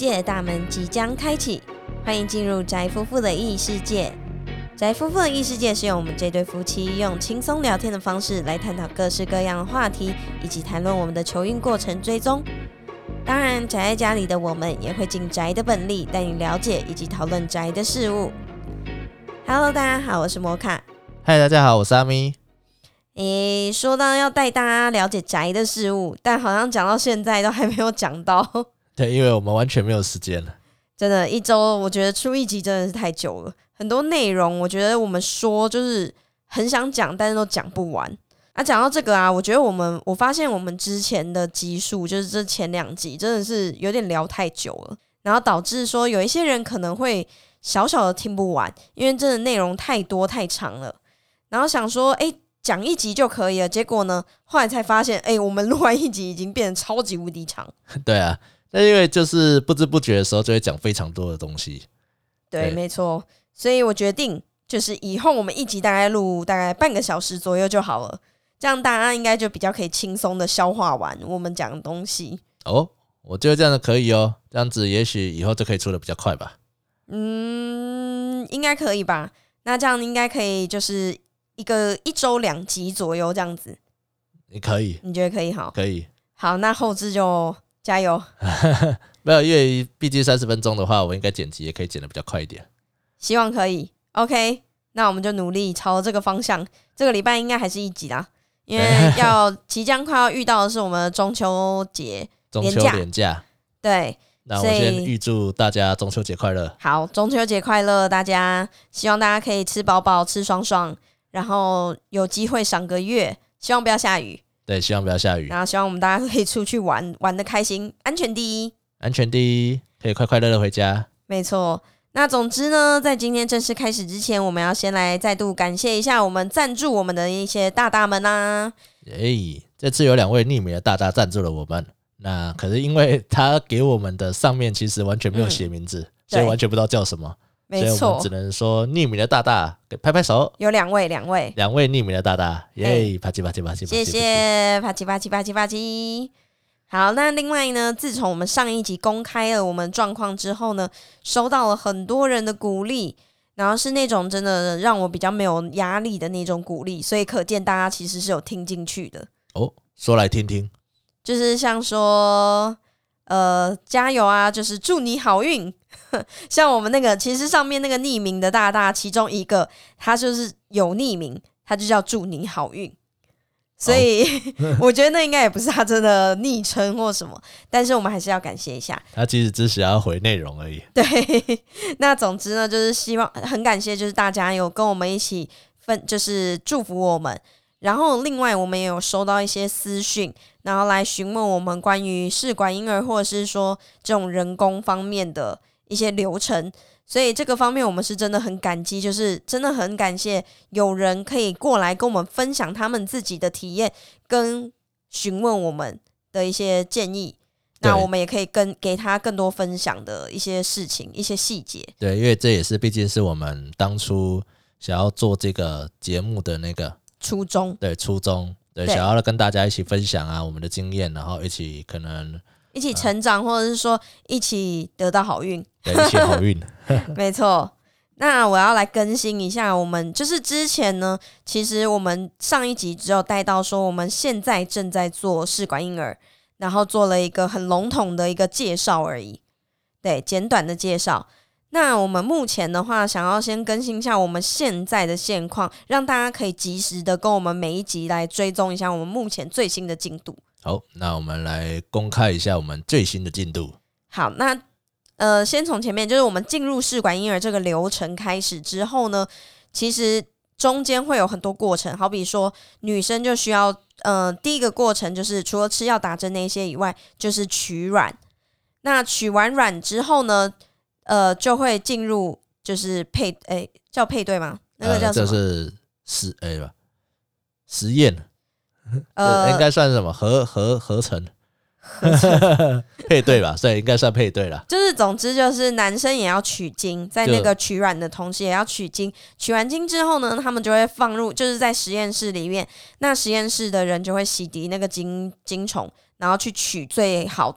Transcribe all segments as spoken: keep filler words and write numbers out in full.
界的大门即将开启，欢迎进入宅夫妇的异世界。宅夫妇的异世界是用我们这对夫妻用轻松聊天的方式来探讨各式各样的话题，以及谈论我们的求孕过程追踪。当然，宅在家里的我们也会尽宅的本力，带你了解以及讨论宅的事物。Hello， 大家好，我是摩卡。 嗨，大家好，我是阿咪。 诶，说到要带大家了解宅的事物，但好像讲到现在都还没有讲到。 对，因为我们完全没有时间了。 真的，一周我觉得出一集真的是太久了，很多内容我觉得我们说就是很想讲，但是都讲不完。啊，讲到这个啊，我觉得我们我发现我们之前的集数，就是这前两集真的是有点聊太久了，然后导致说有一些人可能会小小的听不完，因为真的内容太多太长了。然后想说，哎，讲一集就可以了，结果呢，后来才发现，哎，我们录完一集已经变得超级无敌长。 对啊，那因为就是不知不觉的时候就会讲非常多的东西。 对， 对， 没错，所以我决定就是以后我们一集大概录大概半个小时左右就好了，这样大家应该就比较可以轻松的消化完我们讲的东西。 哦，我觉得这样子可以哦，这样子也许以后就可以出的比较快吧。 嗯，应该可以吧？那这样应该可以，就是一个一周两集左右这样子。 你可以， 你觉得可以？好， 可以。 好，那后置就加油。 没有，因为毕竟三十分钟的话，我应该剪辑也可以剪得比较快一点。 希望可以。OK， 那我们就努力朝这个方向。这个礼拜应该还是一集啦，因为要即将快要遇到的是我们的中秋节中秋连假。 对， 那我先预祝大家中秋节快乐。 好，中秋节快乐，大家希望大家可以吃饱饱吃爽爽，然后有机会赏个月，希望不要下雨。 对，希望不要下雨， 然后希望我们大家可以出去玩，玩得开心，安全第一， 安全第一，可以快快乐乐回家。 没错。那总之呢，在今天正式开始之前，我们要先来再度感谢一下我们赞助我们的一些大大们啦。 耶，这次有两位匿名的大大赞助了我们，那可是因为他给我们的上面其实完全没有写名字，嗯、所以完全不知道叫什么。 没错， 所以我们只能说匿名的大大，给拍拍手。 有两位，两位， 两位匿名的大大，耶！啪叽啪叽啪叽， 谢谢，啪叽啪叽啪叽啪叽。好，那另外呢，自从我们上一集公开了我们状况之后呢，收到了很多人的鼓励，然后是那种真的让我比较没有压力的那种鼓励，所以可见大家其实是有听进去的。 哦，说来听听， 就是像说，呃，加油啊，就是祝你好运。像我们那个，其实上面那个匿名的大大，其中一个他就是有匿名，他就叫祝你好运。所以、哦、我觉得那应该也不是他真的昵称或什么，但是我们还是要感谢一下他，其实只是要回内容而已。 对，那总之呢，就是希望很感谢，就是大家有跟我们一起分，就是祝福我们。然后另外我们也有收到一些私讯，然后来询问我们关于试管婴儿或者是说这种人工方面的一些流程。所以这个方面我们是真的很感激，就是真的很感谢有人可以过来跟我们分享他们自己的体验，跟询问我们的一些建议，那我们也可以跟给他更多分享的一些事情一些细节。 对，因为这也是毕竟是我们当初想要做这个节目的那个初衷， 对初衷， 对, 对想要跟大家一起分享啊我们的经验，然后一起可能一起成长、呃、或者是说一起得到好运， 对，一起好运没错。那我要来更新一下，我们就是之前呢，其实我们上一集只有带到说我们现在正在做试管婴儿，然后做了一个很笼统的一个介绍而已，对，简短的介绍。那我们目前的话，想要先更新一下我们现在的现况，让大家可以及时的跟我们每一集来追踪一下我们目前最新的进度。 好，那我们来公开一下我们最新的进度。 好，那呃，先从前面，就是我们进入试管婴儿这个流程开始之后呢，其实中间会有很多过程，好比说女生就需要，呃，第一个过程就是除了吃药打针那些以外，就是取卵。那取完卵之后呢，呃，就会进入就是配，诶，叫配对吗？那个叫什么？ 呃、这是实诶吧，实验，呃，应该算什么合合合成？配对吧，所以应该算配对啦。 就是总之就是男生也要取精，在那个取卵的同时也要取精，取完精之后呢，他们就会放入，就是在实验室里面，那实验室的人就会洗涤那个精精虫，然后去取最好的。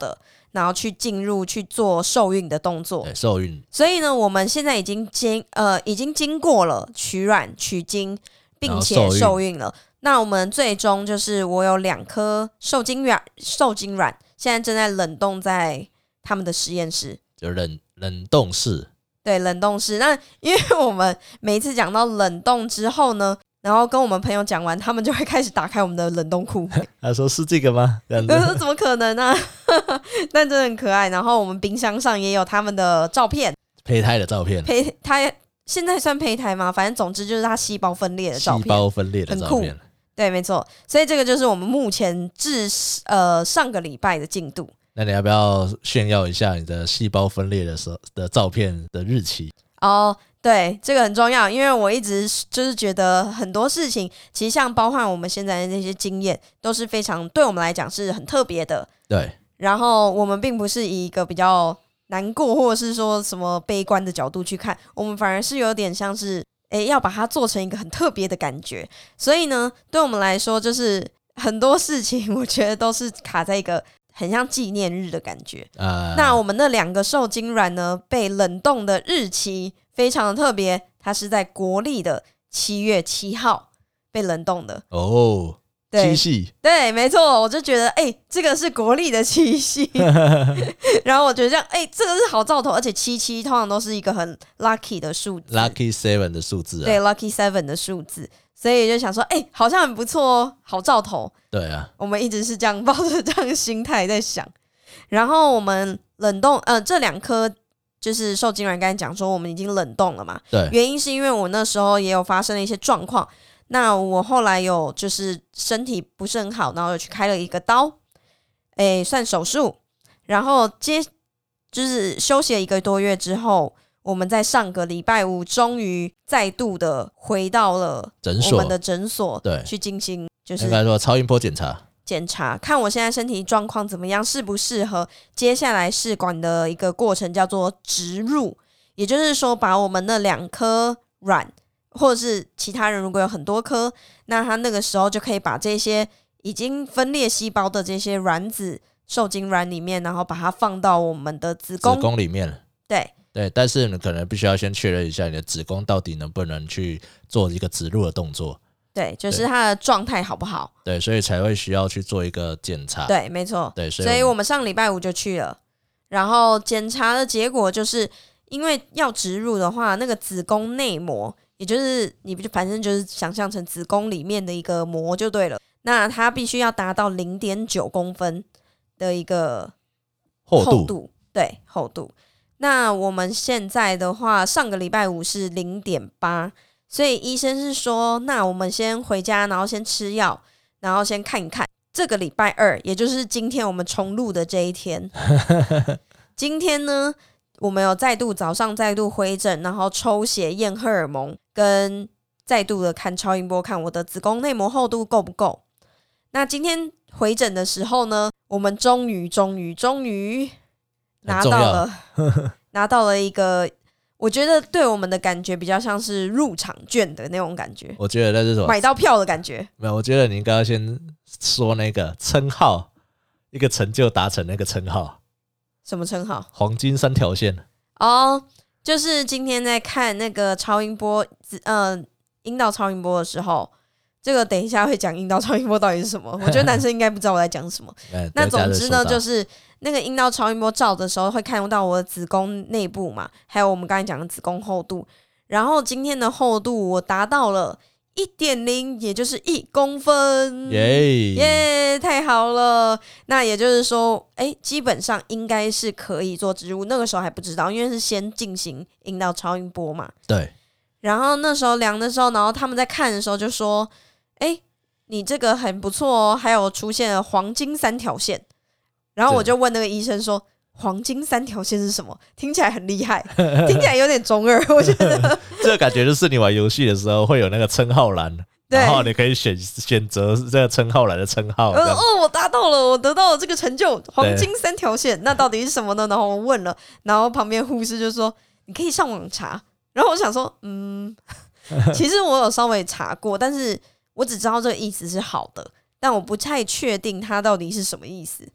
然后去进入去做受孕的动作。 对，受孕。 所以呢，我们现在已经经呃已经经过了取卵、取精，并且受孕了。那我们最终就是我有两颗受精卵，受精卵现在正在冷冻在他们的实验室， 就冷冷冻室。 对，冷冻室。那因为我们每一次讲到冷冻之后呢，然后跟我们朋友讲完，他们就会开始打开我们的冷冻库。 他说是这个吗？这样子我说怎么可能啊？但真的很可爱。然后我们冰箱上也有他们的照片， 胚胎的照片。 胚胎现在算胚胎吗？反正总之就是它细胞分裂的照片， 细胞分裂的照片。 对，没错。所以这个就是我们目前至呃上个礼拜的进度。 那你要不要炫耀一下你的细胞分裂的时候的照片的日期？ 哦，对，这个很重要，因为我一直就是觉得很多事情，其实像包含我们现在的那些经验，都是非常对我们来讲是很特别的。 对。 然后我们并不是以一个比较难过或者是说什么悲观的角度去看，我们反而是有点像是诶要把它做成一个很特别的感觉。所以呢，对我们来说，就是很多事情，我觉得都是卡在一个很像纪念日的感觉。呃、那我们那两个受精卵呢，被冷冻的日期非常的特别，它是在国历的七月七号被冷冻的。 哦，七夕。 对，没错，我就觉得哎、欸，这个是国历的七夕。然后我觉得这样，哎、欸，这个是好兆头，而且七七通常都是一个很 lucky 的数字 ，lucky seven 的数字、啊。 对 ，lucky seven 的数字。所以就想说，哎、欸，好像很不错哦，好兆头。 对啊， 我们一直是这样抱着这样的心态在想。然后我们冷冻，呃，这两颗就是受精卵，刚才讲说我们已经冷冻了嘛。 对。 原因是因为我那时候也有发生了一些状况，那我后来有就是身体不是很好，然后有去开了一个刀，哎，算手术。然后接就是休息了一个多月之后。我们在上个礼拜五终于再度的回到了我们的诊所， 对， 去进行就是应该说超音波检查， 检查看我现在身体状况怎么样，适不适合接下来试管的一个过程叫做植入，也就是说把我们那两颗卵，或者是其他人如果有很多颗，那他那个时候就可以把这些已经分裂细胞的这些卵子受精卵里面，然后把它放到我们的子宫子宫里面， 对。 对，但是你可能必须要先确认一下你的子宫到底能不能去做一个植入的动作。 对，就是它的状态好不好？ 对，所以才会需要去做一个检查。 对，没错。 对，所以所以我们上礼拜五就去了，然后检查的结果就是，因为要植入的话，那个子宫内膜，也就是你不就反正就是想象成子宫里面的一个膜就对了。那它必须要达到 零点九公分的一个厚度， 厚度对，厚度。那我们现在的话，上个礼拜五是 零点八， 所以医生是说，那我们先回家，然后先吃药，然后先看一看。这个礼拜二，也就是今天我们重录的这一天，今天呢，我们有再度早上再度回诊，然后抽血验荷尔蒙，跟再度的看超音波，看我的子宫内膜厚度够不够。那今天回诊的时候呢，我们终于终于终于拿到了拿到了一个我觉得对我们的感觉比较像是入场券的那种感觉。 我觉得那是什么？ 买到票的感觉。 没有，我觉得你应该要先说那个称号，一个成就达成那个称号。 什么称号？ 黄金三条线。 哦，就是今天在看那个超音波，呃，阴道超音波的时候。这个等一下会讲阴道超音波到底是什么，我觉得男生应该不知道我在讲什么。那总之呢，就是那个阴道超音波照的时候会看到我的子宫内部嘛，还有我们刚才讲的子宫厚度。然后今天的厚度我达到了 一点零， 也就是一公分， 耶耶，太好了。那也就是说，哎，基本上应该是可以做植入。那个时候还不知道，因为是先进行阴道超音波嘛。 对。 然后那时候量的时候，然后他们在看的时候就说。哎，你这个很不错哦，还有出现了黄金三条线。然后我就问那个医生说：“黄金三条线是什么？”听起来很厉害，听起来有点中二，我觉得。 这个感觉就是你玩游戏的时候会有那个称号栏，然后你可以选选择这个称号栏的称号。 呃、哦，我达到了，我得到了这个成就，黄金三条线，那到底是什么呢？然后我问了，然后旁边护士就说：“你可以上网查。”然后我想说，嗯，其实我有稍微查过，但是。我只知道这个意思是好的，但我不太确定它到底是什么意思。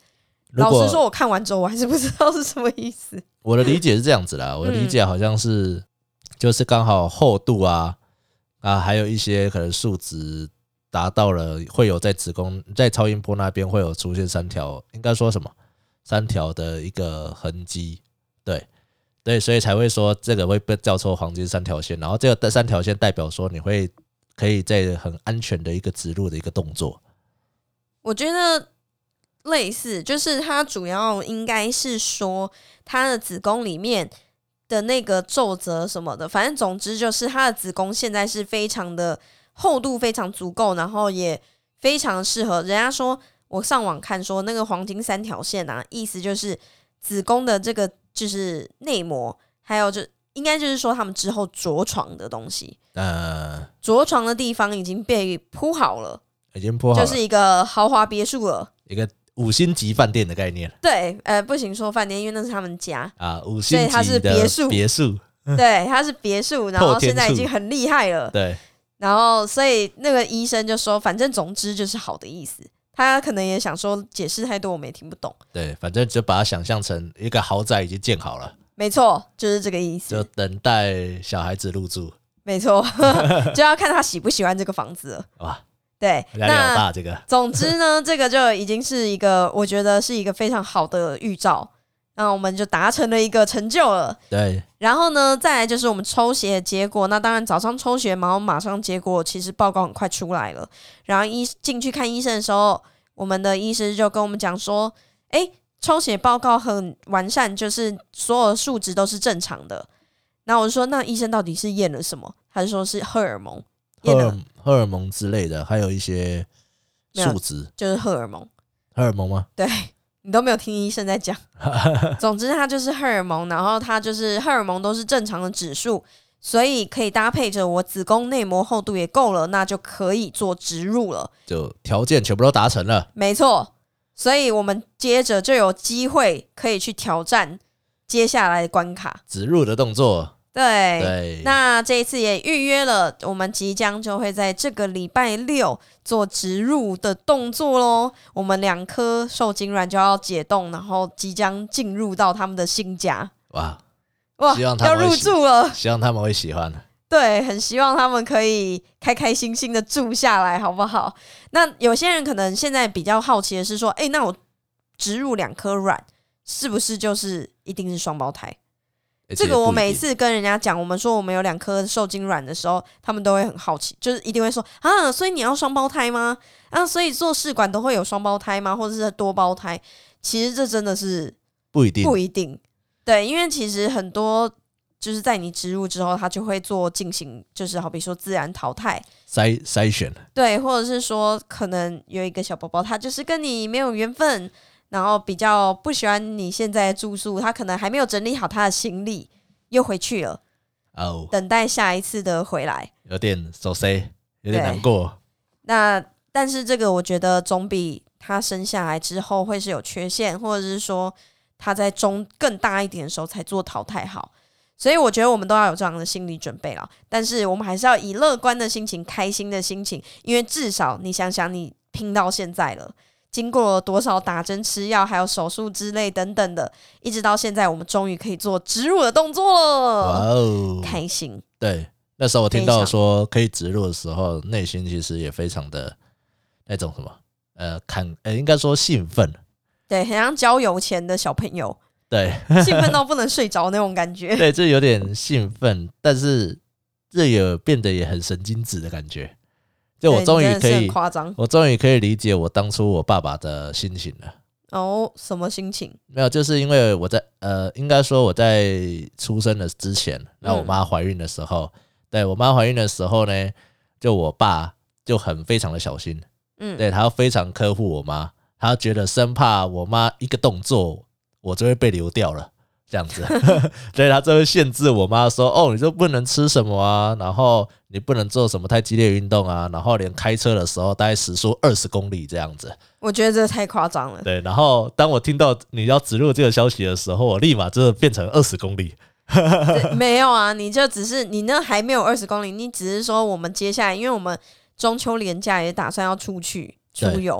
老实说，我看完之后我还是不知道是什么意思。 我的理解是这样子啦，我的理解好像是、嗯、就是刚好厚度啊啊，还有一些可能数值达到了，会有在子宫在超音波那边会有出现三条，应该说什么三条的一个痕迹，对对，所以才会说这个会被叫做黄金三条线，然后这个三条线代表说你会可以在很安全的一个植入的一个动作。 我觉得类似，就是它主要应该是说它的子宫里面的那个皱褶什么的，反正总之就是它的子宫现在是非常的厚度非常足够，然后也非常适合。人家说我上网看说那个黄金三条线啊，意思就是子宫的这个就是内膜，还有就应该就是说他们之后着床的东西，呃，着床的地方已经被铺好了， 已经铺好了， 就是一个豪华别墅了， 一个五星级饭店的概念。 对，呃，不行说饭店，因为那是他们家啊，五星级的所以它是别墅， 别墅， 对，它是别墅，然后现在已经很厉害了， 对。 然后所以那个医生就说，反正总之就是好的意思。他可能也想说解释太多我们也听不懂， 对，反正就把它想象成一个豪宅已经建好了， 没错，就是这个意思， 就等待小孩子入住， 没错就要看他喜不喜欢这个房子了。哇，对， 压力好大这个。 总之呢，这个就已经是一个我觉得是一个非常好的预兆，那我们就达成了一个成就了。 对， 然后呢，再来就是我们抽血的结果。那当然早上抽血，然后马上结果其实报告很快出来了。然后医进去看医生的时候，我们的医师就跟我们讲说，诶，抽血报告很完善，就是所有数值都是正常的。然后我就说，那医生到底是验了什么？他就说是荷尔蒙， 荷尔荷尔蒙之类的，还有一些数值， 就是荷尔蒙。 荷尔蒙吗？ 对。你都没有听医生在讲总之它就是荷尔蒙，然后它就是荷尔蒙都是正常的指数，所以可以搭配着我子宫内膜厚度也够了，那就可以做植入了， 就条件全部都达成了。 没错，所以我们接着就有机会可以去挑战接下来的关卡， 植入的动作。 对， 对， 那这一次也预约了，我们即将就会在这个礼拜六做植入的动作咯。我们两颗受精卵就要解冻，然后即将进入到他们的新家。哇哇，希望他们要入住了， 希望他们会喜欢。 对，很希望他们可以开开心心的住下来，好不好？那有些人可能现在比较好奇的是说，哎，那我植入两颗卵，是不是就是一定是双胞胎？这个我每次跟人家讲，我们说我们有两颗受精卵的时候，他们都会很好奇，就是一定会说啊，所以你要双胞胎吗？啊，所以做试管都会有双胞胎吗？或者是多胞胎？其实这真的是不一定， 不一定。对，因为其实很多就是在你植入之后，它就会做进行，就是好比说自然淘汰、 筛筛选， 对，或者是说可能有一个小宝宝，他就是跟你没有缘分。然后比较不喜欢你现在的住宿，他可能还没有整理好他的行李，又回去了，哦，等待下一次的回来， 有点so sad，有点难过。 那但是这个我觉得总比他生下来之后会是有缺陷，或者是说他在中更大一点的时候才做淘汰好，所以我觉得我们都要有这样的心理准备啦。但是我们还是要以乐观的心情、开心的心情，因为至少你想想，你拼到现在了。经过了多少打针吃药还有手术之类等等的，一直到现在我们终于可以做植入的动作了。哇哦，开心。 对，那时候我听到说可以植入的时候，内心其实也非常的那种什么呃看呃应该说兴奋， 对，很像交友前的小朋友， 对兴奋到不能睡着那种感觉。 对，这有点兴奋，但是这也变得也很神经质的感觉。就我终于可以，我终于可以理解我当初我爸爸的心情了。 哦，什么心情？ 没有，就是因为我在呃，应该说我在出生的之前，然后我妈怀孕的时候，嗯、对我妈怀孕的时候呢，就我爸就很非常的小心，嗯，对他要非常呵护我妈，他觉得生怕我妈一个动作，我就会被流掉了。这样子所以他就会限制我妈说，哦，你就不能吃什么啊，然后你不能做什么太激烈运动啊，然后连开车的时候大概时速二十公里这样子。 我觉得这太夸张了。 对，然后当我听到你要植入这个消息的时候，我立马真的变成二十公里没有啊，你就只是你那还没有二十公里，你只是说我们接下来因为我们中秋连假也打算要出去出游，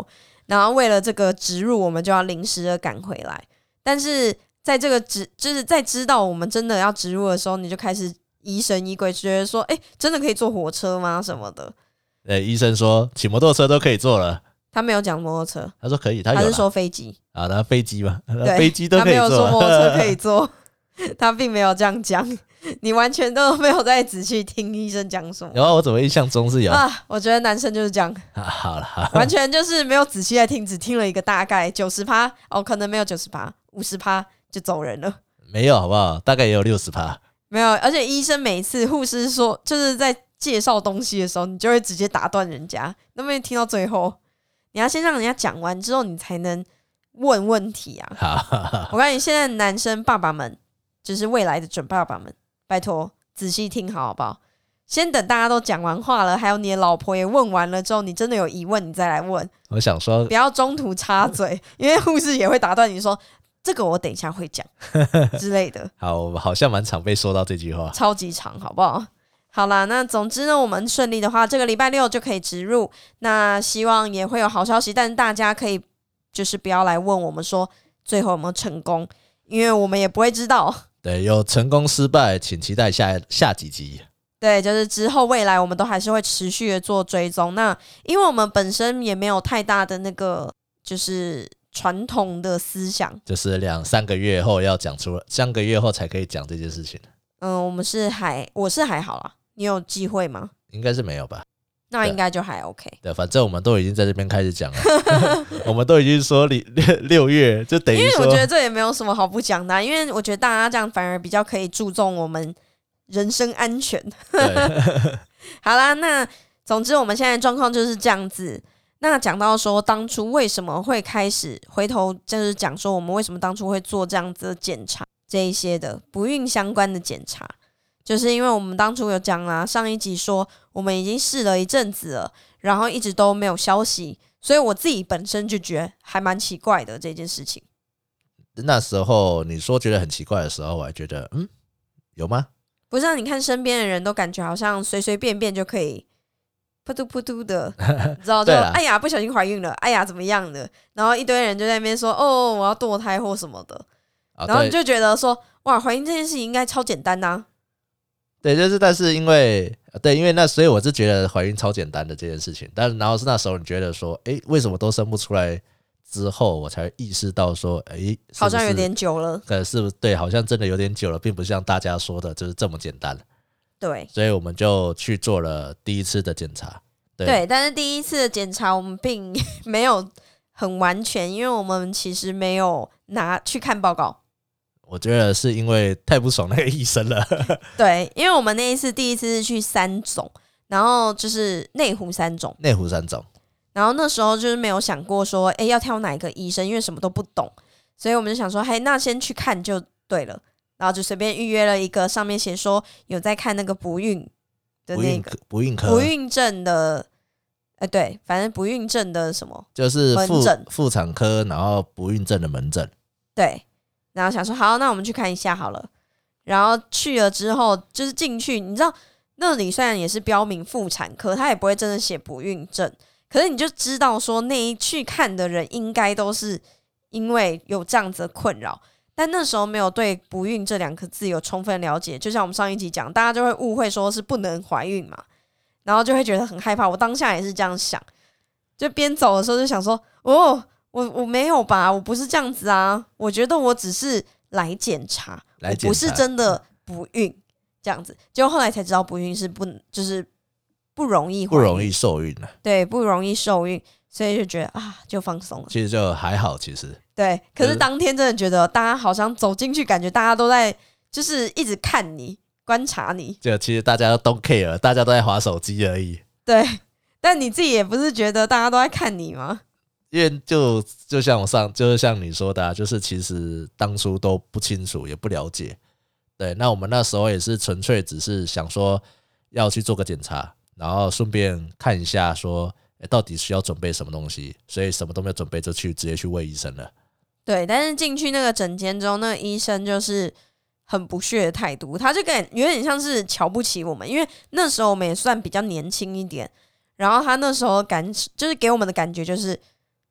然后为了这个植入，我们就要临时的赶回来。但是在这个植，就是在知道我们真的要植入的时候，你就开始疑神疑鬼，觉得说，哎、欸，真的可以坐火车吗？什么的。 对，医生说骑摩托车都可以坐了。 他没有讲摩托车， 他说可以，他有他是说飞机啊，那飞机嘛， 对， 飞机都可以坐， 他没有说摩托车可以坐，他并没有这样讲。你完全都没有在仔细听医生讲什么。 然后我怎么印象中是有啊？我觉得男生就是这样， 啊、好了， 完全就是没有仔细在听，只听了一个大概九十趴哦，可能没有九十趴，五十趴就走人了。 没有好不好？大概也有六十趴。 没有，而且医生每次护士说就是在介绍东西的时候，你就会直接打断人家，能不能听到最后？你要先让人家讲完之后，你才能问问题啊。 好， 我告诉你，现在男生爸爸们，就是未来的准爸爸们，拜托仔细听好好不好？先等大家都讲完话了，还有你的老婆也问完了之后，你真的有疑问，你再来问。 我想说， 不要中途插嘴，因为护士也会打断你说这个我等一下会讲之类的。 好，我好像蛮常被说到这句话， 超级长，好不好？好啦，那总之呢，我们顺利的话，这个礼拜六就可以植入。那希望也会有好消息，但是大家可以就是不要来问我们说最后有没有成功，因为我们也不会知道。 对，有成功失败，请期待下下几集。 对，就是之后未来我们都还是会持续的做追踪。那因为我们本身也没有太大的那个就是传统的思想， 就是两三个月后要讲出来，三个月后才可以讲这件事情。 嗯，我们是还我是还好啦。你有机会吗？ 应该是没有吧。 那应该就还 OK。 对，反正我们都已经在这边开始讲了，我们都已经说六六月就等于说， 因为我觉得这也没有什么好不讲的、啊，因为我觉得大家这样反而比较可以注重我们人身安全。 对， 好啦，那总之我们现在状况就是这样子。那讲到说当初为什么会开始回头就是讲说我们为什么当初会做这样子的检查，这一些的不孕相关的检查。就是因为我们当初有讲啦，上一集说我们已经试了一阵子了，然后一直都没有消息，所以我自己本身就觉得还蛮奇怪的这件事情。 那时候你说觉得很奇怪的时候，我还觉得嗯，有吗？ 不是、啊，你看身边的人都感觉好像随随便便就可以噗嘟噗嘟的，你知道就哎呀不小心怀孕了，哎呀怎么样的，然后一堆人就在那边说哦我要堕胎或什么的， 啊、 然后你就觉得说哇怀孕这件事情应该超简单啊。 对，就是但是因为对，因为那所以我是觉得怀孕超简单的这件事情，但然后是那时候你觉得说，哎，为什么都生不出来？之后我才意识到说，哎， 好像有点久了， 可是不是对，好像真的有点久了，并不像大家说的就是这么简单。 对， 所以我们就去做了第一次的检查。对， 对，但是第一次的检查我们并没有很完全，因为我们其实没有拿去看报告。 我觉得是因为太不爽那个医生了。 对，因为我们那一次第一次是去三总，然后就是内湖三总， 内湖三总， 然后那时候就是没有想过说，哎，要挑哪一个医生，因为什么都不懂，所以我们就想说，嘿，那先去看就对了，然后就随便预约了一个，上面写说有在看那个不孕的那个不孕科不孕症的，呃，对，反正不孕症的什么， 就是妇门诊妇产科，然后不孕症的门诊， 对。然后想说好，那我们去看一下好了。然后去了之后，就是进去，你知道那里虽然也是标明妇产科，他也不会真的写不孕症，可是你就知道说那一去看的人应该都是因为有这样子的困扰，但那时候没有对不孕这两个字有充分了解，就像我们上一集讲，大家就会误会说是不能怀孕嘛，然后就会觉得很害怕。我当下也是这样想，就边走的时候就想说，哦。我我没有吧，我不是这样子啊，我觉得我只是来检查， 来检查我不是真的不孕这样子。结果后来才知道不孕是不就是不容易怀孕， 不容易受孕了， 对，不容易受孕，所以就觉得啊，就放松了。 其实就还好，其实对，可是当天真的觉得大家好像走进去，感觉大家都在就是一直看你、观察你。 就其实大家都 don't care， 大家都在滑手机而已。 对，但你自己也不是觉得大家都在看你吗？ 因为就就像我上，就是像你说的、啊，就是其实当初都不清楚，也不了解。对，那我们那时候也是纯粹只是想说要去做个检查，然后顺便看一下说，欸、到底需要准备什么东西，所以什么都没有准备就去直接去问医生了。 对，但是进去那个诊间之后，那个医生就是很不屑的态度，他就感有点像是瞧不起我们，因为那时候我们也算比较年轻一点，然后他那时候感就是给我们的感觉就是。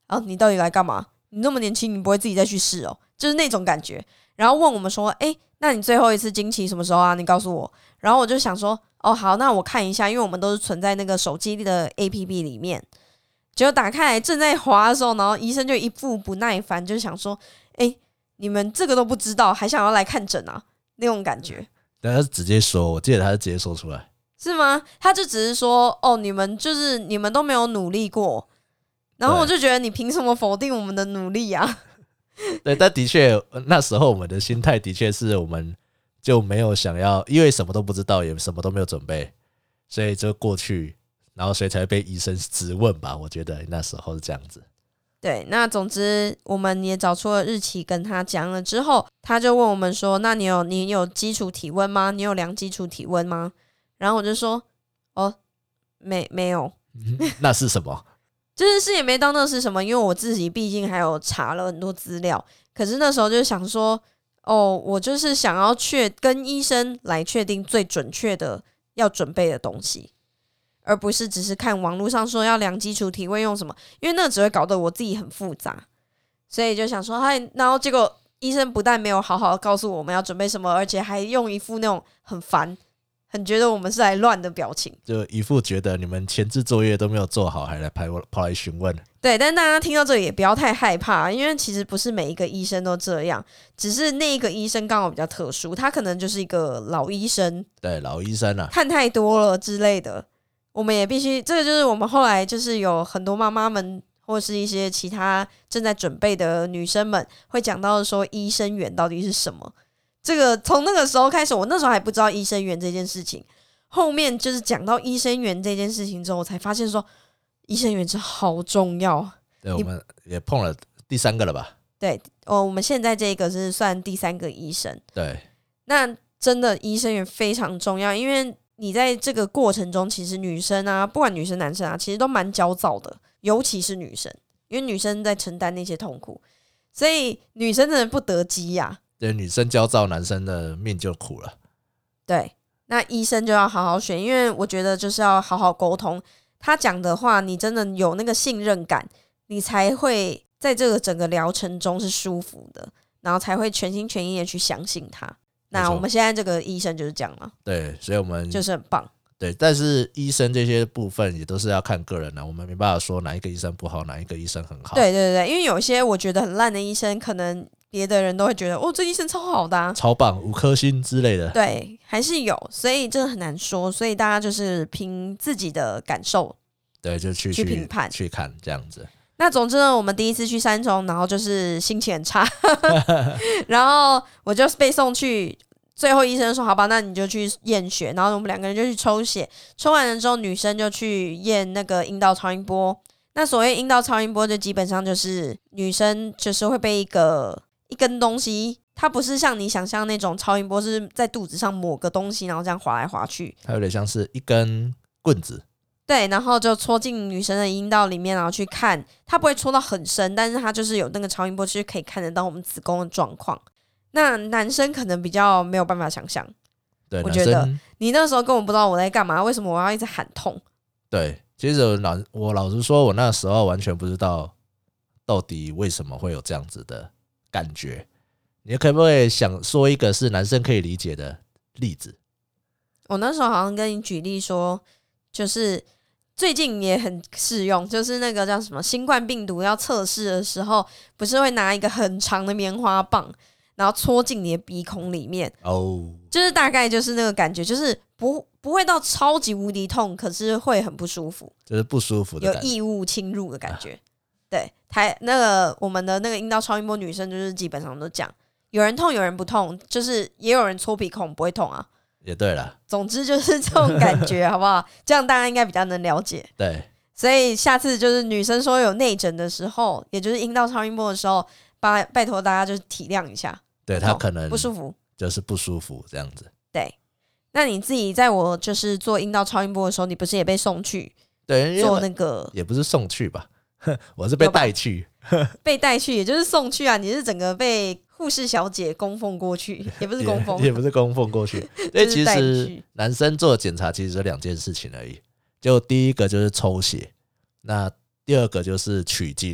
然后你到底来干嘛？你那么年轻，你不会自己再去试哦？就是那种感觉。然后问我们说，哎，那你最后一次经期什么时候啊？你告诉我。然后我就想说，哦，好，那我看一下，因为我们都是存在那个手机的 A P P 里面。结果打开来正在滑的时候，然后医生就一副不耐烦，就想说，哎，你们这个都不知道，还想要来看诊啊？那种感觉。 但他是直接说，我记得他是直接说出来。 是吗？他就只是说，哦，你们就是你们都没有努力过，然后我就觉得你凭什么否定我们的努力啊？ 对，但的确那时候我们的心态的确是我们就没有想要，因为什么都不知道，也什么都没有准备，所以就过去，然后所以才会被医生质问吧。我觉得那时候是这样子。 对，那总之我们也找出了日期跟他讲了之后，他就问我们说，那你有你有基础体温吗？你有量基础体温吗？然后我就说，哦，没没有。 那是什么？ 就是是也没当那是什么，因为我自己毕竟还有查了很多资料，可是那时候就想说，哦，我就是想要确跟医生来确定最准确的要准备的东西，而不是只是看网络上说要量基础体温用什么，因为那只会搞得我自己很复杂，所以就想说，嗨，然后结果医生不但没有好好告诉我们要准备什么，而且还用一副那种很烦。很觉得我们是来乱的表情， 就一副觉得你们前置作业都没有做好，还来跑跑来询问。 对，但大家听到这里也不要太害怕，因为其实不是每一个医生都这样，只是那一个医生刚好比较特殊，他可能就是一个老医生， 对，老医生啊， 看太多了之类的。我们也必须，这个就是我们后来就是有很多妈妈们或是一些其他正在准备的女生们会讲到说，医生缘到底是什么。这个从那个时候开始，我那时候还不知道医生缘这件事情，后面就是讲到医生缘这件事情之后，我才发现说医生缘是好重要。 对，我们也碰了第三个了吧？ 对，哦，我们现在这个是算第三个医生。 对， 那真的医生缘非常重要，因为你在这个过程中，其实女生啊，不管女生男生啊，其实都蛮焦躁的，尤其是女生，因为女生在承担那些痛苦，所以女生真的不得机呀、啊。 对，女生焦躁，男生的命就苦了。 对，那医生就要好好选，因为我觉得就是要好好沟通，他讲的话你真的有那个信任感，你才会在这个整个疗程中是舒服的，然后才会全心全意的去相信他。那我们现在这个医生就是这样了。 对，所以我们就是很棒。 对，但是医生这些部分也都是要看个人的、啊，我们没办法说哪一个医生不好，哪一个医生很好。 对对对，因为有些我觉得很烂的医生，可能别的人都会觉得，哦，这医生超好的、啊， 超棒，五颗星之类的。 对，还是有，所以这很难说，所以大家就是凭自己的感受， 对，就去去评判去看这样子。 那总之呢，我们第一次去三重，然后就是心情很差，然后我就被送去。最后医生说好吧，那你就去验血，然后我们两个人就去抽血，抽完了之后女生就去验那个阴道超音波。那所谓阴道超音波就基本上就是女生就是会被一个一根东西，它不是像你想象那种超音波是在肚子上抹个东西然后这样滑来滑去， 它有点像是一根棍子， 对，然后就戳进女生的阴道里面，然后去看，它不会戳到很深，但是它就是有那个超音波，就是可以看得到我们子宫的状况。那男生可能比较没有办法想象， 对， 我觉得你那时候根本不知道我在干嘛，为什么我要一直喊痛？ 对，其实我老我老实说，我那时候完全不知道到底为什么会有这样子的感觉。你可不可以想说一个是男生可以理解的例子？ 我那时候好像跟你举例说，就是最近也很适用，就是那个叫什么新冠病毒要测试的时候，不是会拿一个很长的棉花棒。然后戳进你的鼻孔里面， 哦、oh ， 就是大概就是那个感觉，就是不不会到超级无敌痛，可是会很不舒服， 就是不舒服的感觉， 有异物侵入的感觉。啊、对，台那个我们的那个阴道超音波女生就是基本上都讲，有人痛有人不痛，就是也有人戳鼻孔不会痛啊。 也对了， 总之就是这种感觉，好不好？这样大家应该比较能了解。 对， 所以下次就是女生说有内诊的时候，也就是阴道超音波的时候，拜拜托大家就是体谅一下。 对，他可能不舒服， 就是不舒服这样子。 对，那你自己在我就是做阴道超音波的时候，你不是也被送去？ 对， 做那个也不是送去吧，我是被带去， 被带去，也就是送去啊。你是整个被护士小姐供奉过去，也不是供奉， 也, 也不是供奉过去。因为其实男生做检查其实有两件事情而已，就第一个就是抽血，那第二个就是取精。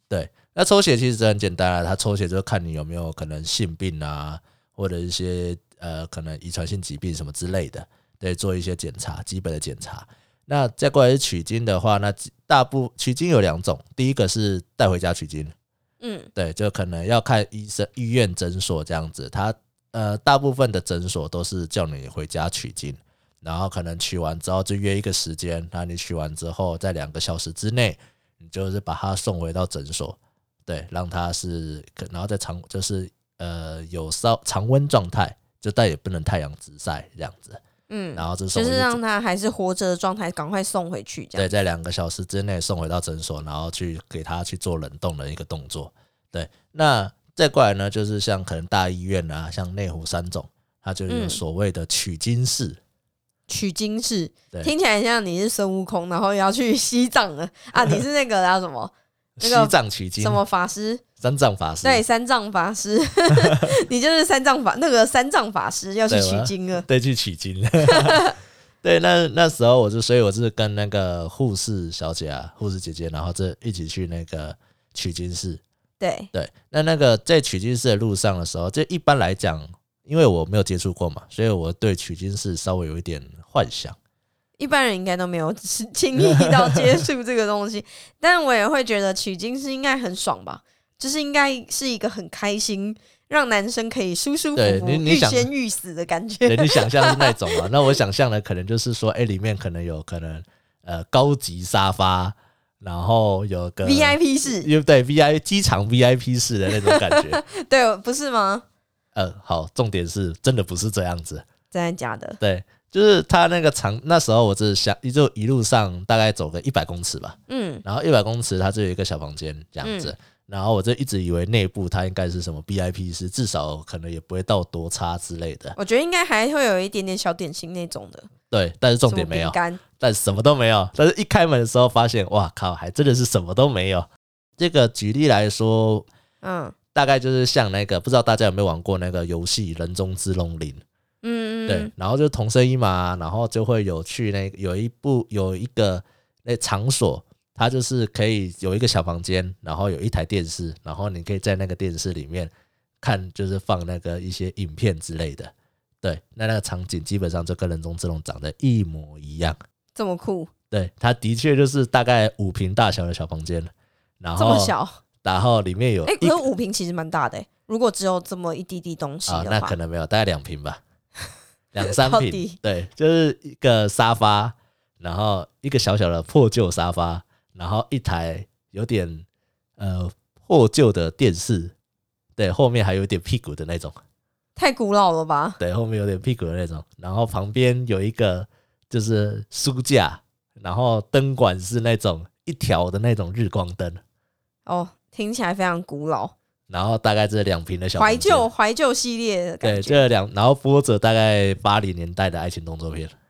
对，那抽血其实很简单啊，他抽血就看你有没有可能性病啊，或者一些呃可能遗传性疾病什么之类的，对，做一些检查，基本的检查。那再过来是取精的话，那大部取精有两种，第一个是带回家取精，嗯，对，就可能要看医生、医院、诊所这样子，他呃大部分的诊所都是叫你回家取精，然后可能取完之后就约一个时间，那你取完之后在两个小时之内，你就是把它送回到诊所，对，让它是，然后在常就是呃有烧常温状态，就但也不能太阳直晒这样子。嗯，然后就就是让他还是活着的状态，赶快送回去，这样。 对，在两个小时之内送回到诊所，然后去给他去做冷冻的一个动作。对，那再过来呢，就是像可能大医院啊，像内湖三总，它就有所谓的取精室。嗯、 取精室听起来像你是孙悟空，然后要去西藏了啊？你是那个叫什么？那个西藏取精什么法师？ 三藏法师。 对，三藏法师，你就是三藏法那个三藏法师要去取经了。 对，去取经了。对，那那时候我就，所以我是跟那个护士小姐啊，护士姐姐，然后这一起去那个取精室。 对对，那那个在取精室的路上的时候，这一般来讲，因为我没有接触过嘛，所以我对取精室稍微有一点幻想。 一般人应该都没有轻易到接触这个东西，但我也会觉得取精室应该很爽吧，就是应该是一个很开心，让男生可以舒舒服服欲仙欲死的感觉。 对，你想象是那种啊，那我想象的可能就是说，哎、欸，里面可能有可能呃高级沙发，然后有个 V I P 室， 对 V I 机场 V I P 室的那种感觉。 对，不是吗？ 呃，好，重点是真的不是这样子， 真的假的？ 对。就是他那个长，那时候我是想，就一路上大概走个一百公尺吧，嗯，然后一百公尺它就有一个小房间这样子，嗯、然后我就一直以为内部它应该是什么 V I P 室，至少可能也不会到多差之类的。 我觉得应该还会有一点点小点心那种的， 对，但是重点没有，但什么都没有。但是一开门的时候发现，哇靠，还真的是什么都没有。这个举例来说，嗯，大概就是像那个，不知道大家有没有玩过那个游戏《人中之龙零》。嗯，对，然后就同生一马，然后就会有去那有一部有一个那场所，它就是可以有一个小房间，然后有一台电视，然后你可以在那个电视里面看，就是放那个一些影片之类的。对，那那个场景基本上就跟人中之龙长得一模一样， 这么酷？ 对，它的确就是大概五坪大小的小房间，然后这么小， 然后里面有哎，可是五坪其实蛮大的，如果只有这么一滴滴东西的话， 啊，那可能没有，大概两坪吧。两三坪，对，就是一个沙发，然后一个小小的破旧沙发，然后一台有点呃破旧的电视，对，后面还有点屁股的那种， 太古老了吧？ 对，后面有点屁股的那种，然后旁边有一个就是书架，然后灯管是那种一条的那种日光灯， 哦，听起来非常古老。 然后大概这两瓶的小怀旧怀旧系列的感觉， 对，这两然后播着大概八零年代的爱情动作片，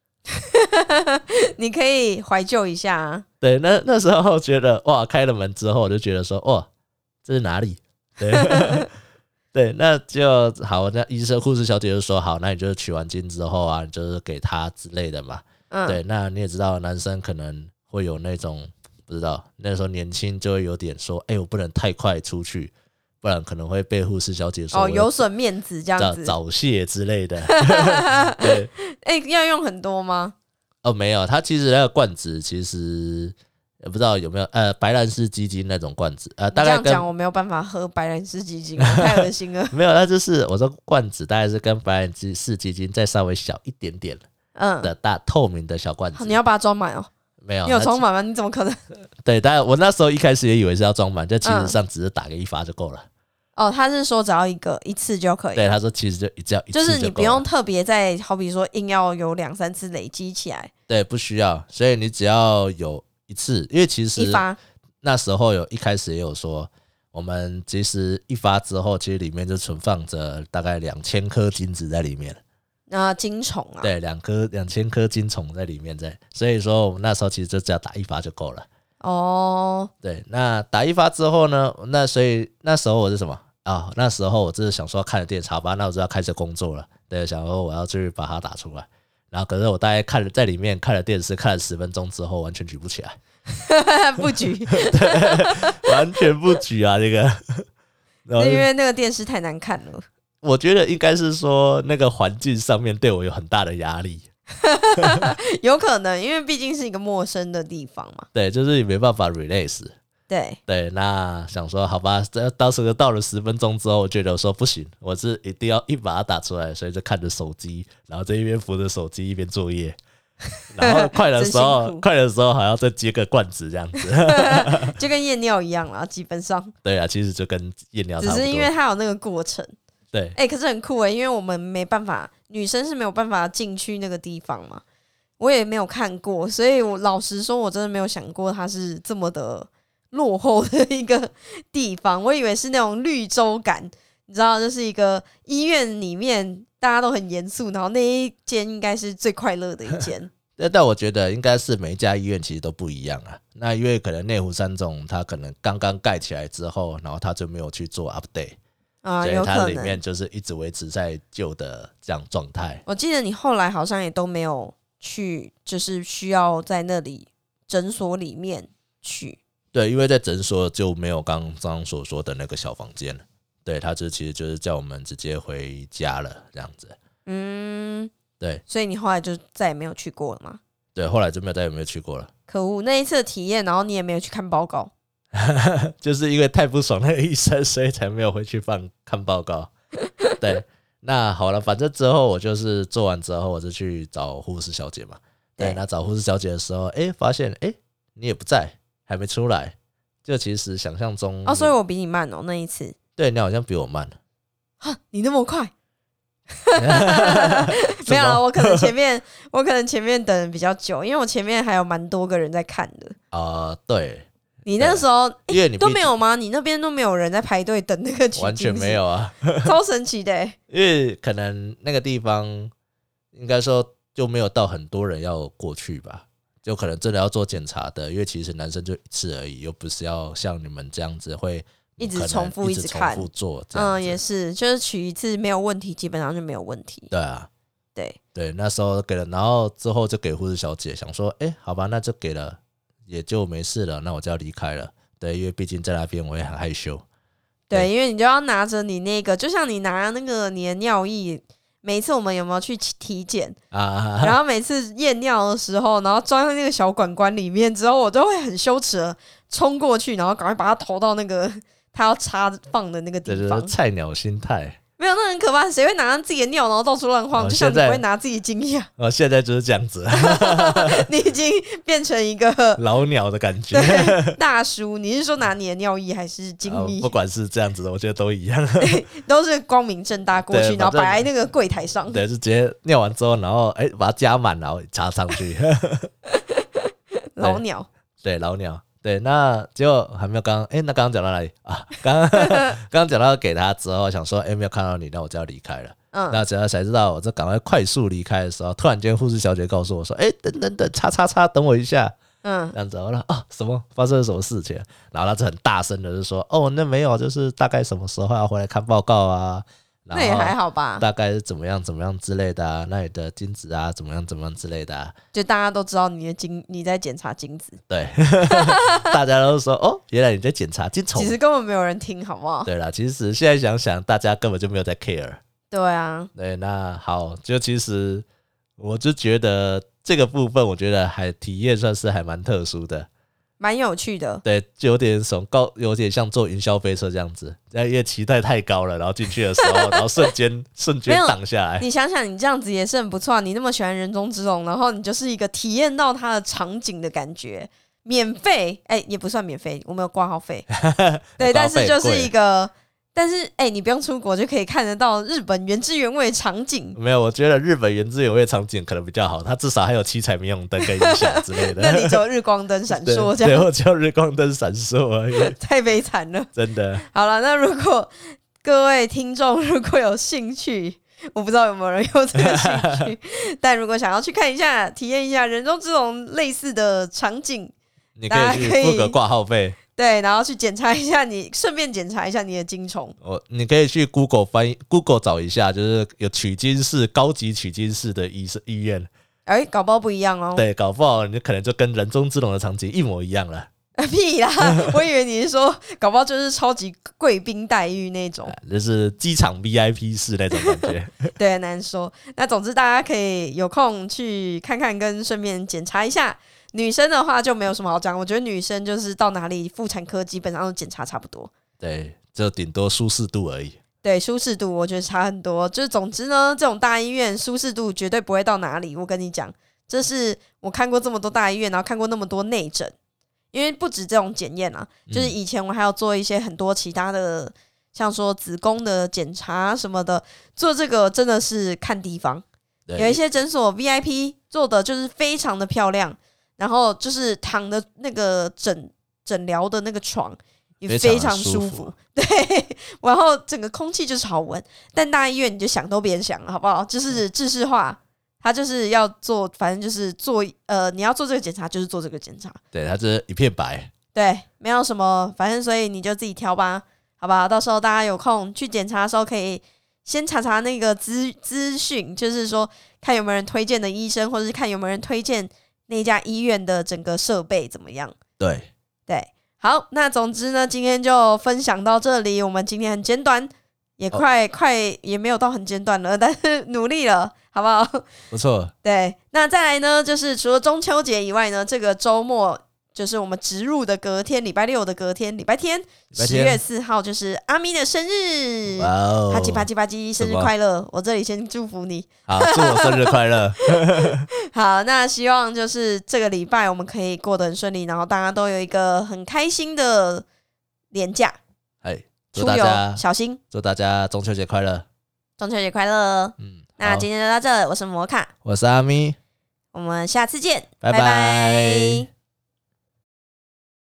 你可以怀旧一下啊。 对，那那时候觉得哇，开了门之后我就觉得说哇，这是哪里？对，对，那就好。那医生护士小姐就说好，那你就取完精之后啊，你就是给他之类的嘛。嗯，对，那你也知道，男生可能会有那种不知道，那时候年轻就会有点说，哎、欸，我不能太快出去。不然可能会被护士小姐说哦，有损面子这样子， 早泄之类的。对， 哎、欸，要用很多吗？ 哦，没有，它其实那个罐子其实也不知道有没有呃白兰氏鸡精那种罐子，呃，大概跟这样讲我没有办法喝白兰氏鸡精，太恶心了。 没有，它就是我说罐子大概是跟白兰氏鸡精再稍微小一点点的大透明的小罐子。 你要把它装满哦。 没有， 你有装满吗？你怎么可能？ 对，当然我那时候一开始也以为是要装满，就其实上只是打个一发就够了。 哦，他是说只要一个一次就可以。 对，他说其实就只要一次就够了， 就是你不用特别再好比说硬要有两三次累积起来。 对，不需要，所以你只要有一次，因为其实一发那时候有一开始也有说，我们其实一发之后，其实里面就存放着大概两千颗精子在里面。 啊，精虫啊， 对，两颗两千颗精虫在里面在，所以说我们那时候其实就只要打一发就够了。哦，对，那打一发之后呢，那所以那时候我是什么啊？那时候我就是想说看了电视，好吧，那我就要开始工作了。对，想说我要去把它打出来。 然后可是我大概看了在里面看了电视看了十分钟之后，完全举不起来， 不举， 完全不举啊！这个，然后因为那个电视太难看了。 我觉得应该是说那个环境上面对我有很大的压力， 有可能，因为毕竟是一个陌生的地方嘛。 对，就是你没办法 relax。 对对，那想说好吧，当时到了十分钟之后，我觉得我说不行，我是一定要一把它打出来，所以就看着手机，然后在一边扶着手机一边作业，然后快的时候，快的时候还要再接个罐子这样子， 就跟验尿一样啦，基本上。 对啊，其实就跟验尿差不多， 只是因为它有那个过程。 对， 哎、欸，可是很酷哎、欸，因为我们没办法，女生是没有办法进去那个地方嘛，我也没有看过，所以我老实说，我真的没有想过它是这么的落后的一个地方，我以为是那种绿洲感，你知道，就是一个医院里面大家都很严肃，然后那一间应该是最快乐的一间。 但我觉得应该是每一家医院其实都不一样啊。那因为可能内湖三总它可能刚刚盖起来之后，然后它就没有去做 update。 啊， 所以有可能它里面就是一直维持在旧的这样状态。 我记得你后来好像也都没有去，就是需要在那里诊所里面去。 对，因为在诊所就没有刚刚所说的那个小房间了。对，他就其实就是叫我们直接回家了这样子。 嗯， 对。 所以你后来就再也没有去过了吗？ 对，后来就没有再也没有去过了。 可恶，那一次的体验，然后你也没有去看报告。 就是因为太不爽那个医生，所以才没有回去放看报告。对，那好了，反正之后我就是做完之后，我就去找护士小姐嘛。对，对那找护士小姐的时候，哎、欸，发现哎、欸，你也不在，还没出来。就其实想象中哦，所以我比你慢哦，那一次。 对，你好像比我慢。 哈，你那么快？没有啦，我可能前面我可能前面等的比较久，因为我前面还有蛮多个人在看的。 啊、呃，对。 你那时候、欸、 因为你都没有吗？你那边都没有人在排队等那个取经， 完全没有啊， 超神奇的、欸。 因为可能那个地方应该说就没有到很多人要过去吧，就可能真的要做检查的，因为其实男生就一次而已，又不是要像你们这样子会一直重复一直看重复做。 嗯，也是，就是取一次没有问题，基本上就没有问题。 对啊， 对对，那时候给了，然后之后就给护士小姐，想说，哎、欸，好吧，那就给了，也就没事了，那我就要离开了。对，因为毕竟在那边我也很害羞。 对，对因为你就要拿着你那个，就像你拿那个你的尿液，每一次我们有没有去体检啊？然后每次验尿的时候，然后装在那个小管管里面之后，我都会很羞耻的冲过去，然后赶快把它投到那个他要插放的那个地方。 这就是菜鸟心态。 没有，那很可怕。谁会拿自己的尿然后到处乱晃？ 哦、 就像你不会拿自己精液。 哦，现在就是这样子。 你已经变成一个老鸟的感觉。 大叔，你是说拿你的尿液还是精液、 哦？不管是这样子的，我觉得都一样。 都是光明正大过去，然后摆在那个柜台上。 对，就直接尿完之后，然后哎、欸、把它加满，然后插上去。 老鸟。 对，老鸟。对，那结果还没有刚，哎、欸，那刚刚讲到哪里啊？刚刚刚讲到给他之后，想说，哎、欸，没有看到你，那我就要离开了。嗯，那只要才知道，我这赶快快速离开的时候，突然间护士小姐告诉我说，哎、欸，等等等，叉叉叉，等我一下。嗯，这样子，我说啊，什么发生了什么事情？然后他就很大声的就说，哦，那没有，就是大概什么时候要回来看报告啊？ 那也还好吧， 大概是怎么样怎么样之类的啊，那你的精子啊怎么样怎么样之类的啊， 就大家都知道你的精你在检查精子， 对，大家都说哦，原来你在检查精虫， 其实根本没有人听，好不好？ 对啦，其实现在想想，大家根本就没有在 care。 对啊， 对，那好，就其实我就觉得这个部分，我觉得还体验算是还蛮特殊的。 蛮有趣的， 对，就有点什么高，有点像坐云霄飞车这样子，因为期待太高了，然后进去的时候，然后瞬间瞬间挡下来。 你想想，你这样子也是很不错啊！你那么喜欢人中之龙，然后你就是一个体验到它的场景的感觉，免费，哎、欸，也不算免费，我们有挂号费，对，但是就是一个。但是，哎、欸，你不用出国就可以看得到日本原汁原味的场景。 没有，我觉得日本原汁原味的场景可能比较好，它至少还有七彩霓虹灯跟音响之类的。 那你只有日光灯闪烁这样？ 对，我只有日光灯闪烁而已。 太悲惨了， 真的。 好了，那如果各位听众如果有兴趣，我不知道有没有人有这个兴趣，但如果想要去看一下、体验一下人中之龙类似的场景， 你可以去付个挂号费。 对，然后去检查一下你，顺便检查一下你的精虫。 哦，你可以去 Google 翻译 ，Google 找一下，就是有取精室、高级取精室的医医院， 哎、欸，搞不好不一样哦。 对，搞不好你可能就跟人中之龙的场景一模一样了。 屁啦！我以为你是说，搞不好就是超级贵宾待遇那种， 就是机场 V I P 式那种感觉。 对，很难说。那总之大家可以有空去看看，跟顺便检查一下。女生的话就没有什么好讲，我觉得女生就是到哪里妇产科基本上都检查差不多。 对，就顶多舒适度而已。 对，舒适度我觉得差很多。就是总之呢，这种大医院舒适度绝对不会到哪里。我跟你讲，这是我看过这么多大医院，然后看过那么多内诊。因为不止这种检验啊，就是以前我还要做一些很多其他的，像说子宫的检查什么的，做这个真的是看地方。有一些诊所 V I P 做的就是非常的漂亮，然后就是躺的那个诊诊疗的那个床也非常舒服，对，然后整个空气就是好闻。但大医院你就想都别想，好不好？就是制式化。他就是要做，反正就是做，呃，你要做这个检查，就是做这个检查。 对，他这一片白。 对，没有什么，反正所以你就自己挑吧，好不好？到时候大家有空去检查的时候，可以先查查那个资资讯，就是说看有没有人推荐的医生，或者是看有没有人推荐那家医院的整个设备怎么样。 对对，好，那总之呢，今天就分享到这里。我们今天很简短，也快、哦、快也没有到很简短了，但是努力了。好不好？ 不错。 对，那再来呢，就是除了中秋节以外呢，这个周末就是我们植入的隔天，礼拜六的隔天，礼拜天，十月四号就是阿咪的生日。 哇哦！ 啪叽啪叽啪叽，生日快乐！我这里先祝福你。 好，祝我生日快乐。 好，那希望就是这个礼拜我们可以过得很顺利，然后大家都有一个很开心的连假。 哎，祝大家小心， 祝大家中秋节快乐！ 中秋节快乐！嗯。那今天就到这，我是摩卡， 我是阿咪， 我们下次见， 拜拜。 拜拜。